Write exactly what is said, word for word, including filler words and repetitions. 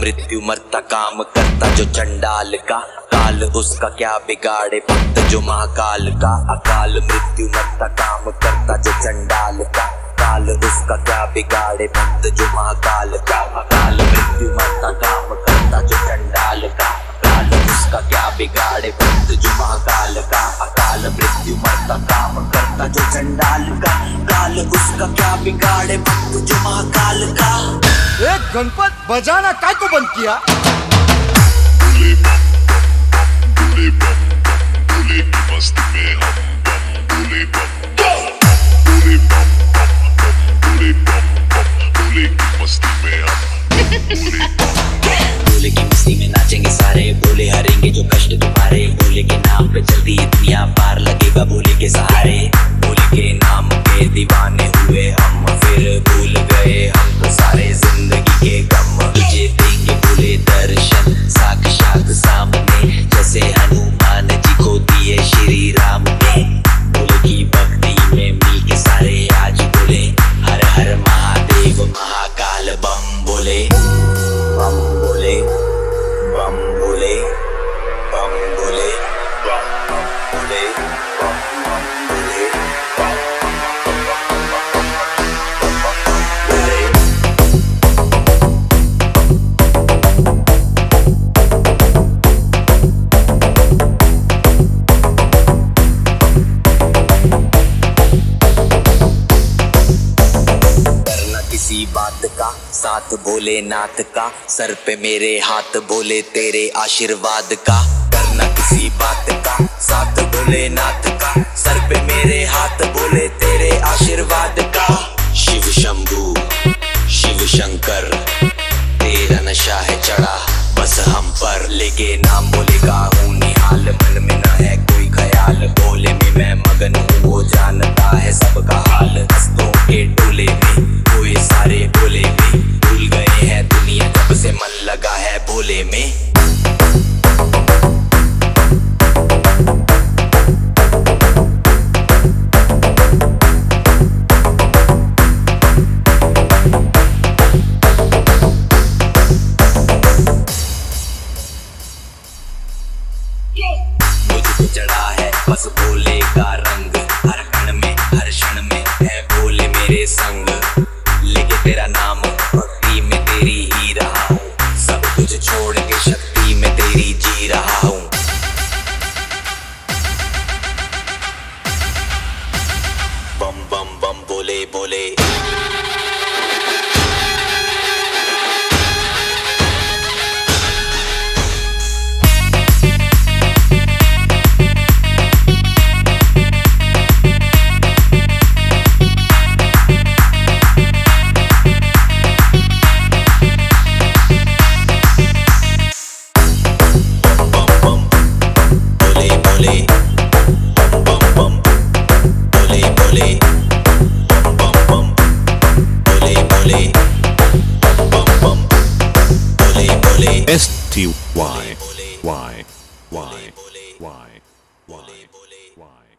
मृत्यु मरता काम करता जो चंडाल का, काल उसका क्या बिगाड़े भक्त जो महाकाल का। अकाल मृत्यु मरता काम करता जो चंडाल का, काल उसका क्या बिगाड़े भक्त जो महाकाल का। अकाल मृत्यु मरता काम करता जो चंडाल का, काल उसका क्या बिगाड़े भक्त जो महाकाल का। अकाल मृत्यु मरता काम करता जो चंडाल का, काल उसका क्या बिगाड़े भक्त जो महाकाल का। एक गणपत बजाना काय को बंद किया? भोले बम भोले बम भोले की मस्ती में हम बम भोले बम भोले बम भोले बम भोले की मस्ती में हम भोले बम। भोले की मस्ती में नाचेंगे सारे, भोले हरेंगे जो कष्ट तुम्हारे। भोले के नाम पे चलती दुनिया पार लगेगा भोले के सहारे। भोले के नाम पे दीवाने हुए हम, फिर भूल गए हम तो सारे जिंदगी के गम। तुझे देंगे भोले दर्शन साक्षात सामने, जैसे हनुमान जी को दिए श्री राम ने। भोले की भक्ति में मिल के सारे आज बोले हर हर महादेव महाकाल बम बोले। बम बोले बम बोले बम बोले बम बोले बम बम बोले बम बोले। करना किसी बात का साथ भोलेनाथ का, सर पे मेरे हाथ बोले तेरे आशीर्वाद का। करना किसी बात का साथ भोलेनाथ का, सर पे मेरे हाथ बोले तेरे आशीर्वाद का। शिव शंभू शिव शंकर तेरा नशा है चढ़ा बस हम पर, लेके नाम भोले का हूँ निहाल। मन में ना है कोई ख्याल, भोले में मैं मगन हूँ वो जानता है सबका हाल। हंसों के टोले में कोई सारे भोले में, भूल गए हैं दुनिया जब से मन लगा है भोले में। मुझको चढ़ा है बस भोले का रंग, हर कण में हर क्षण में है भोले मेरे संग। लेके तेरा नाम भक्ति में तेरी ही रहा हूँ, सब कुछ छोड़ के शक्ति में तेरी जी रहा हूँ। बम बम बम बोले बोले। S T Y Y Y Y Y Y